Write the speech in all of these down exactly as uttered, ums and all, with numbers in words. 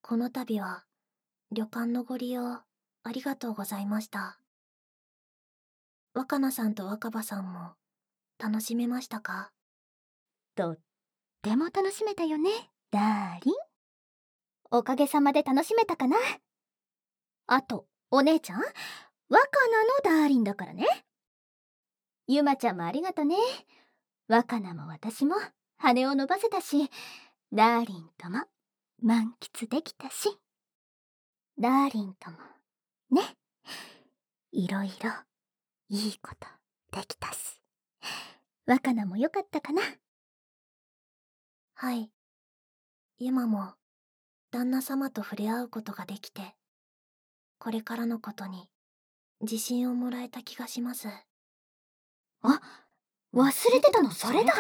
この度は旅館のご利用ありがとうございました。若菜さんと若葉さんも楽しめましたか？ とっても楽しめたよね、ダーリン。おかげさまで楽しめたかな。あと、お姉ちゃん、若菜のダーリンだからね。ゆまちゃんもありがとね。若菜も私も羽を伸ばせたし、ダーリンとも満喫できたし、ダーリンともね、いろいろいいことできたし、若菜もよかったかな。 はい。今も旦那様と触れ合うことができて、これからのことに自信をもらえた気がします。 あ、忘れてたのそれだ。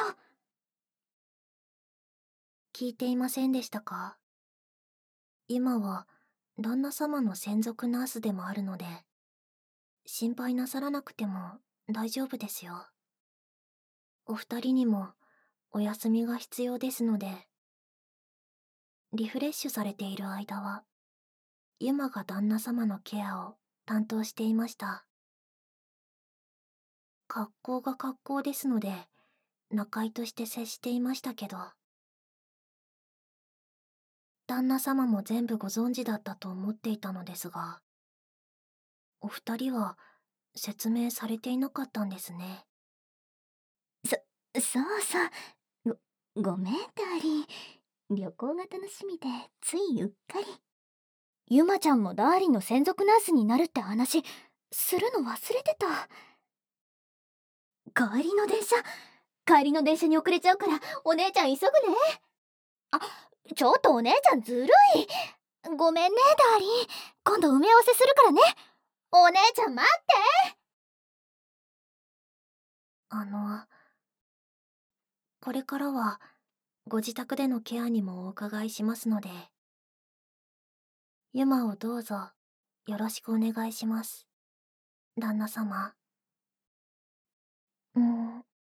聞いていませんでしたか？今は旦那様の専属ナースでもあるので、心配なさらなくても大丈夫ですよ。お二人にもお休みが必要ですので、リフレッシュされている間は、ユマが旦那様のケアを担当していました。格好が格好ですので、仲居として接していましたけど、旦那様も全部ご存知だったと思っていたのですが、お二人は説明されていなかったんですね。 そ、そうそう。ご、ごめん、ダーリン。旅行が楽しみで、ついうっかり。ゆまちゃんもダーリンの専属ナースになるって話、するの忘れてた。帰りの電車、帰りの電車に遅れちゃうから、お姉ちゃん急ぐね。あ、ちょっとお姉ちゃんずるい。ごめんね、ダーリン。今度埋め合わせするからね。お姉ちゃん待って。 あの、これからはご自宅でのケアにもお伺いしますので、ユマをどうぞよろしくお願いします。旦那様。うーん、